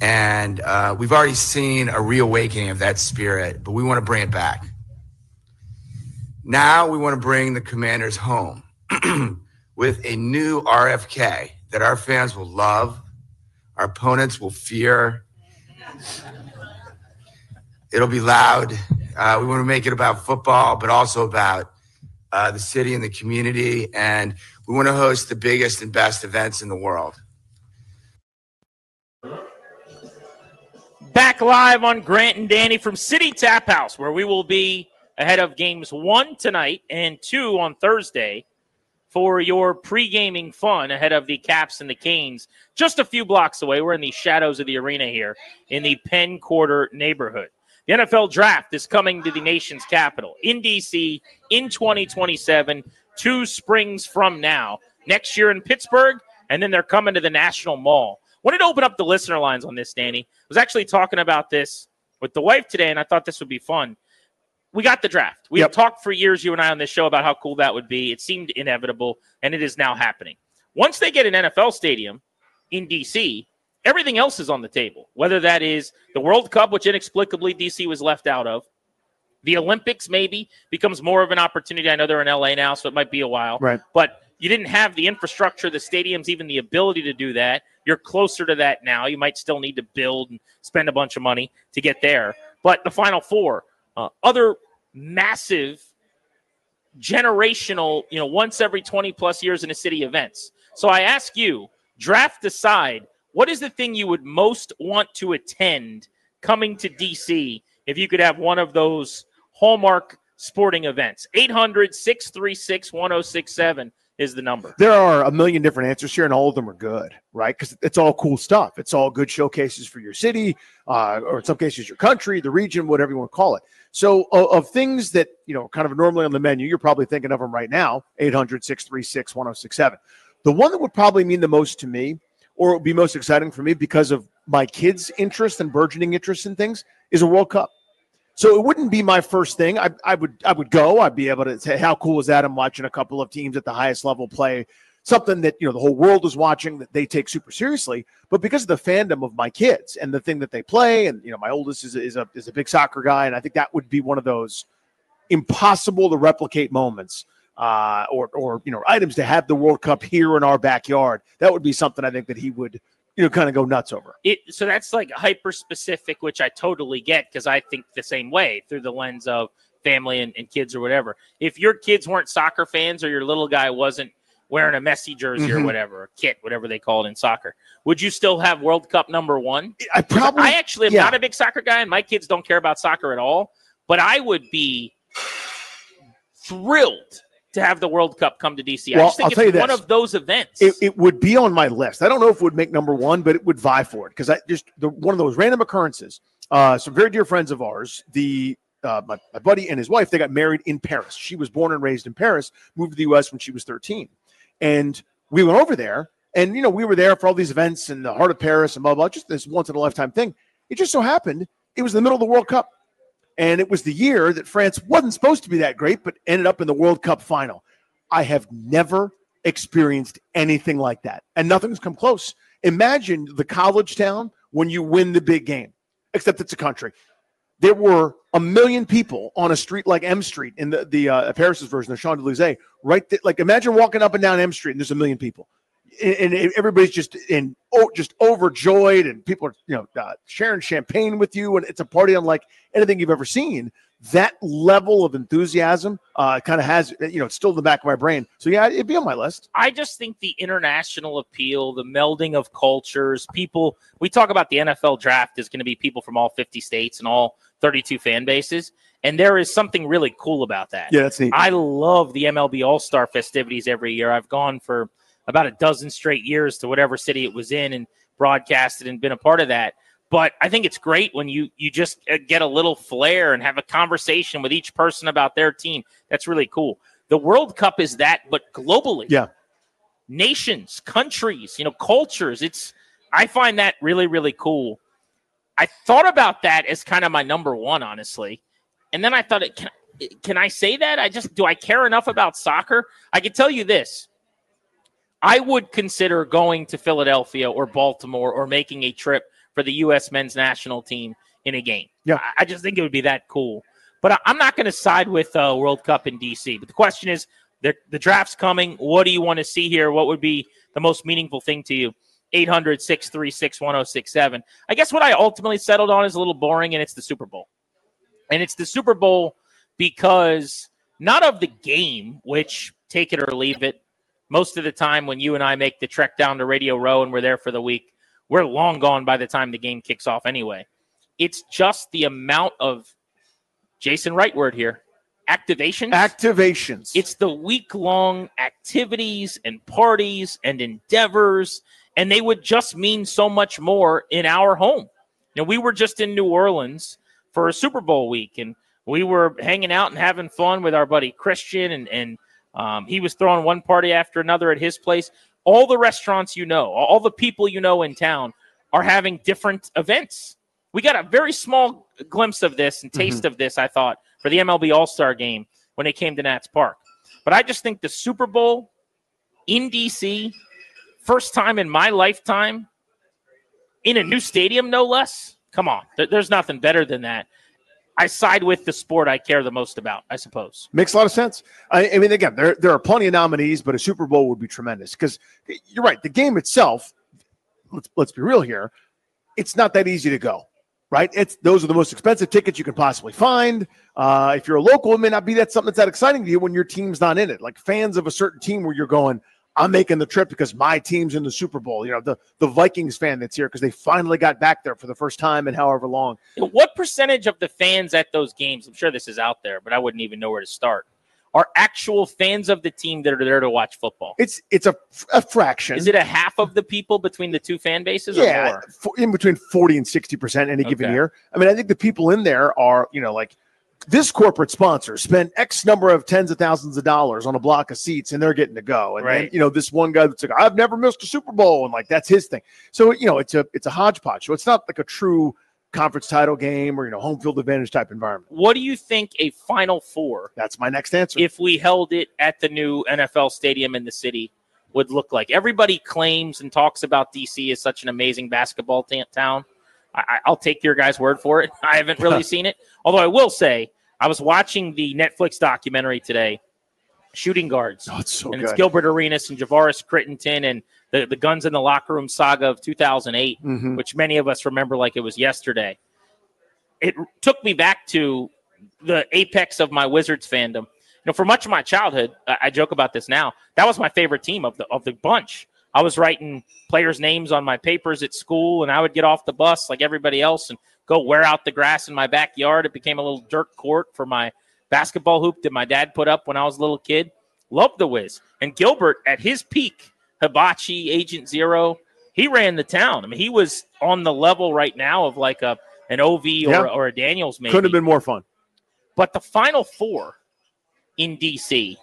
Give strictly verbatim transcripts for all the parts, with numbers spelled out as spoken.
And uh, we've already seen a reawakening of that spirit, but we want to bring it back. Now we want to bring the Commanders home with a new R F K that our fans will love, our opponents will fear. It'll be loud. Uh, we want to make it about football, but also about uh, the city and the community. And we want to host the biggest and best events in the world. Back live on Grant and Danny from City Tap House, where we will be ahead of games one tonight and two on Thursday for your pre-gaming fun ahead of the Caps and the Canes. Just a few blocks away. We're in the shadows of the arena here in the Penn Quarter neighborhood. The N F L Draft is coming to the nation's capital in D C in twenty twenty-seven, two springs from now. Next year in Pittsburgh, and then they're coming to the National Mall. Wanted to open up the listener lines on this, Danny. I was actually talking about this with the wife today, and I thought this would be fun. We got the draft. We yep. have talked for years, you and I, on this show about how cool that would be. It seemed inevitable, and it is now happening. Once they get an N F L stadium in D C, everything else is on the table, whether that is the World Cup, which inexplicably D C was left out of. The Olympics maybe becomes more of an opportunity. I know they're in L A now, so it might be a while. Right. But you didn't have the infrastructure, the stadiums, even the ability to do that. You're closer to that now. You might still need to build and spend a bunch of money to get there. But the Final Four, uh, other massive generational, you know, once every twenty plus years in a city events. So I ask you, draft aside, what is the thing you would most want to attend coming to D C if you could have one of those hallmark sporting events? eight hundred, six three six, one oh six seven is the number. There are a million different answers here, and all of them are good, right? Because it's all cool stuff. It's all good showcases for your city, uh, or in some cases your country, the region, whatever you want to call it. So of, of things that, you know, kind of normally on the menu, you're probably thinking of them right now, eight hundred, six three six, one oh six seven. The one that would probably mean the most to me, or would be most exciting for me because of my kids' interest and burgeoning interest in things, is a World Cup. So it wouldn't be my first thing. I, I would I would go. I'd be able to say, how cool is that? I'm watching a couple of teams at the highest level play something that, you know, the whole world is watching, that they take super seriously. But because of the fandom of my kids and the thing that they play, and, you know, my oldest is, is, a, is a big soccer guy, and I think that would be one of those impossible to replicate moments uh, or, or, you know, items to have the World Cup here in our backyard. That would be something I think that he would, you know, kind of go nuts over. It, so that's like hyper specific, which I totally get because I think the same way through the lens of family and, and kids or whatever. If your kids weren't soccer fans or your little guy wasn't wearing a Messi jersey mm-hmm. or whatever, a kit, whatever they call it in soccer, would you still have World Cup number one? I probably. I actually am yeah. not a big soccer guy, and my kids don't care about soccer at all. But I would be thrilled to have the World Cup come to D C. Well, I just think I'll it's one this. of those events. It, it would be on my list. I don't know if it would make number one, but it would vie for it because I just the, one of those random occurrences. Uh, some very dear friends of ours, the uh, my, my buddy and his wife, they got married in Paris. She was born and raised in Paris, moved to the U S when she was thirteen, and we went over there. And you know, we were there for all these events in the heart of Paris and blah blah. Just this once in a lifetime thing. It just so happened it was in the middle of the World Cup. And it was the year that France wasn't supposed to be that great, but ended up in the World Cup final. I have never experienced anything like that, and nothing's come close. Imagine the college town when you win the big game, except it's a country. There were a million people on a street like M Street in the, the uh, Paris's version of Champs-Élysées, right there. Like imagine walking up and down M Street and there's a million people. And, and everybody's just in, oh, just overjoyed, and people are, you know, uh, sharing champagne with you, and it's a party unlike anything you've ever seen. That level of enthusiasm uh, kind of has, you know, it's still in the back of my brain. So, yeah, it'd be on my list. I just think the international appeal, the melding of cultures, people, we talk about the N F L draft is going to be people from all fifty states and all thirty-two fan bases. And there is something really cool about that. Yeah, that's neat. I love the M L B All-Star festivities every year. I've gone for about a dozen straight years to whatever city it was in and broadcasted and been a part of that. But I think it's great when you you just get a little flair and have a conversation with each person about their team. That's really cool. The World Cup is that, but globally. Yeah. Nations, countries, you know, cultures. It's I find that really, really cool. I thought about that as kind of my number one, honestly. And then I thought, can, can I say that? I just, do I care enough about soccer? I can tell you this. I would consider going to Philadelphia or Baltimore or making a trip for the U S men's national team in a game. Yeah. I, I just think it would be that cool. But I, I'm not going to side with uh, World Cup in D C. But the question is, the, the draft's coming. What do you want to see here? What would be the most meaningful thing to you? eight hundred, six three six, one oh six seven. I guess what I ultimately settled on is a little boring, and it's the Super Bowl. And it's the Super Bowl because not of the game, which take it or leave it. Most of the time when you and I make the trek down to Radio Row and we're there for the week, we're long gone by the time the game kicks off anyway. It's just the amount of, Jason, right word here, activations. Activations. It's the week-long activities and parties and endeavors, and they would just mean so much more in our home. You know, we were just in New Orleans for a Super Bowl week, and we were hanging out and having fun with our buddy Christian, and, and um, he was throwing one party after another at his place. All the restaurants you know, all the people you know in town are having different events. We got a very small glimpse of this and taste mm-hmm. of this, I thought, for the M L B All-Star Game when they came to Nats Park. But I just think the Super Bowl in D C, first time in my lifetime, in a new stadium, no less. Come on. There's nothing better than that. I side with the sport I care the most about, I suppose. Makes a lot of sense. I, I mean, again, there, there are plenty of nominees, but a Super Bowl would be tremendous because you're right. The game itself, let's, let's be real here, it's not that easy to go. Right? It's those are the most expensive tickets you can possibly find. Uh, if you're a local, it may not be that something that's that exciting to you when your team's not in it. Like fans of a certain team where you're going, I'm making the trip because my team's in the Super Bowl. You know, the, the Vikings fan that's here because they finally got back there for the first time in however long. What percentage of the fans at those games, I'm sure this is out there, but I wouldn't even know where to start, are actual fans of the team that are there to watch football? It's it's a, a fraction. Is it a half of the people between the two fan bases or yeah, more? For, in between forty and sixty percent any given Okay. year. I mean, I think the people in there are, you know, like this corporate sponsor spent X number of tens of thousands of dollars on a block of seats and they're getting to go. And Right. then, you know, this one guy that's like, I've never missed a Super Bowl. And like, that's his thing. So, you know, it's a, it's a hodgepodge. So it's not like a true conference title game or, you know, home field advantage type environment. What do you think a Final Four, That's my next answer. if we held it at the new N F L stadium in the city, would look like? Everybody claims and talks about D C as such an amazing basketball t- town. I- I'll take your guys' word for it. I haven't really seen it. Although I will say, I was watching the Netflix documentary today, Shooting Guards. Oh, it's so and good. it's Gilbert Arenas and Javaris Crittenton and the, the Guns in the Locker Room saga of two thousand eight, Mhm. which many of us remember like it was yesterday. It took me back to the apex of my Wizards fandom. You know, for much of my childhood, I, I joke about this now, that was my favorite team of the of the bunch. I was writing players' names on my papers at school, and I would get off the bus like everybody else and go wear out the grass in my backyard. It became a little dirt court for my basketball hoop that my dad put up when I was a little kid. Loved the Wiz. And Gilbert, at his peak, Hibachi, Agent Zero, he ran the town. I mean, he was on the level right now of like a an O V or, Yeah. or a Daniels maybe. Couldn't have been more fun. But the Final Four in D C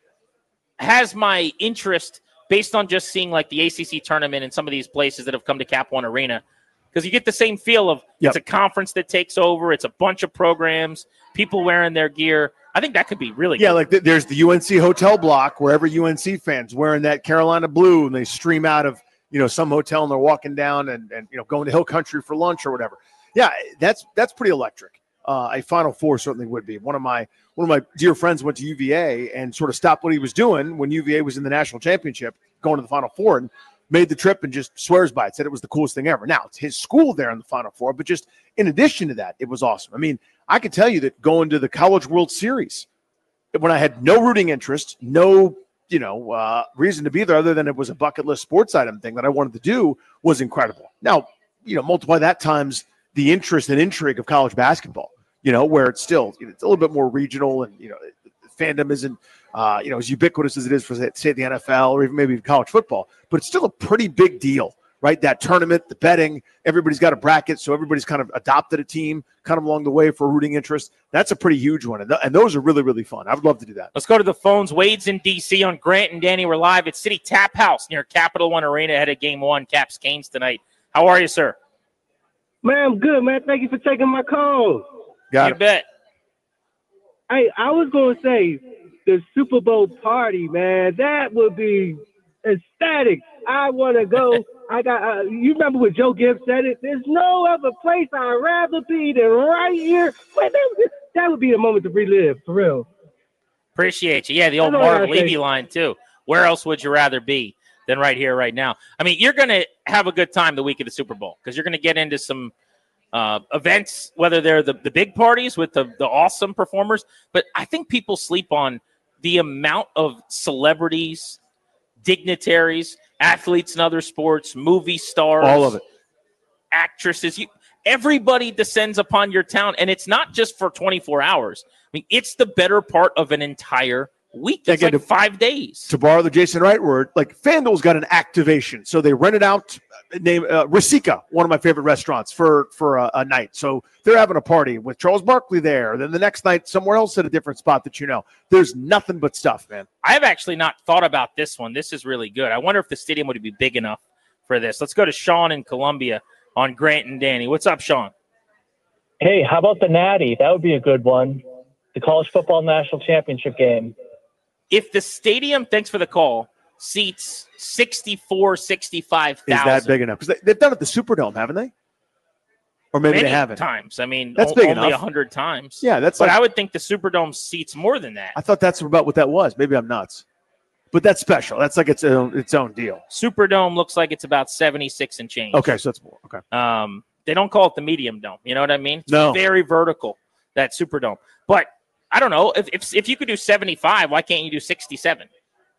has my interest based on just seeing like the A C C tournament and some of these places that have come to Cap One Arena, because you get the same feel of Yep. it's a conference that takes over. It's a bunch of programs, people wearing their gear. I think that could be really Yeah, good. like th- there's the U N C hotel block where every U N C fan's wearing that Carolina blue and they stream out of, you know, some hotel and they're walking down and, and you know, going to Hill Country for lunch or whatever. Yeah, that's that's pretty electric. Uh, a Final Four certainly would be. One of my one of my dear friends went to U V A and sort of stopped what he was doing when U V A was in the national championship, going to the Final Four, and made the trip and just swears by it. Said it was the coolest thing ever. Now, it's his school there in the Final Four, but just in addition to that, it was awesome. I mean, I can tell you that going to the College World Series, when I had no rooting interest, no you know uh, reason to be there other than it was a bucket list sports item thing that I wanted to do, was incredible. Now, you know, multiply that times the interest and intrigue of college basketball, you know, where it's still, you know, it's a little bit more regional and, you know, fandom isn't, uh, you know, as ubiquitous as it is for, say, the N F L or even maybe college football, but it's still a pretty big deal, right? That tournament, the betting, everybody's got a bracket, so everybody's kind of adopted a team kind of along the way for rooting interest. That's a pretty huge one, and, th- and those are really, really fun. I would love to do that. Let's go to the phones. Wade's in D C on Grant and Danny. We're live at City Tap House near Capital One Arena ahead of Game One, Caps Canes tonight. How are you, sir? Man, I'm good, man. Thank you for taking my call. Got you it. bet. Hey, I was going to say the Super Bowl party, man. That would be ecstatic. I want to go I got. Uh, you remember when Joe Gibbs said it? There's no other place I'd rather be than right here. Wait, that, that would be the moment to relive, for real. Appreciate you. Yeah, the old Marv Levy line, too. Where else would you rather be than right here, right now? I mean, you're going to have a good time the week of the Super Bowl because you're going to get into some uh, events, whether they're the, the big parties with the, the awesome performers. But I think people sleep on the amount of celebrities, dignitaries, athletes in other sports, movie stars. All of it. Actresses. You, everybody descends upon your town, and it's not just for twenty-four hours. I mean, it's the better part of an entire week. It's Again, like to, five days. To borrow the Jason Wright word, like FanDuel's got an activation. So they rented out, uh, name uh, Rasica, one of my favorite restaurants, for, for a, a night. So they're having a party with Charles Barkley there. Then the next night, somewhere else at a different spot that you know. There's nothing but stuff, man. I have actually not thought about this one. This is really good. I wonder if the stadium would be big enough for this. Let's go to Sean in Columbia on Grant and Danny. What's up, Sean? Hey, how about the Natty? That would be a good one. The College Football National Championship game. If the stadium, thanks for the call, seats sixty-four, sixty-five thousand. Is that big enough? Because they, they've done it at the Superdome, haven't they? Or maybe Many they haven't. times. I mean, That's o- big only enough. one hundred times. Yeah, that's But like, I would think the Superdome seats more than that. I thought that's about what that was. Maybe I'm nuts. But that's special. That's like its own, its own deal. Superdome looks like it's about seventy-six and change. Okay, so that's more. Okay. Um, they don't call it the medium dome. You know what I mean? It's No. very vertical, that Superdome. But I don't know. If, if if you could do seventy-five, why can't you do sixty-seven?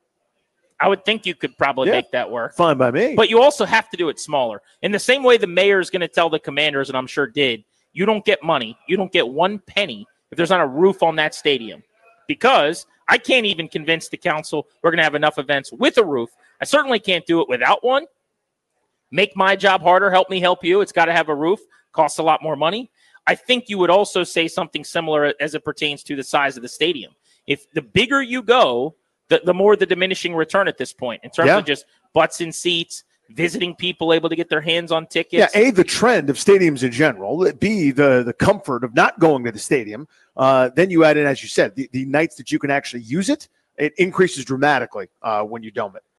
I would think you could probably Yeah. make that work. Fine by me. But you also have to do it smaller. In the same way the mayor is going to tell the Commanders, and I'm sure did, you don't get money. You don't get one penny if there's not a roof on that stadium. Because I can't even convince the council we're going to have enough events with a roof. I certainly can't do it without one. Make my job harder. Help me help you. It's got to have a roof. Costs a lot more money. I think you would also say something similar as it pertains to the size of the stadium. If the bigger you go, the, the more the diminishing return at this point in terms Yeah. of just butts in seats, visiting people able to get their hands on Yeah, tickets. A, the trend of stadiums in general. B, the, the comfort of not going to the stadium. Uh, then you add in, as you said, the, the nights that you can actually use it, it increases dramatically uh, when you dome it.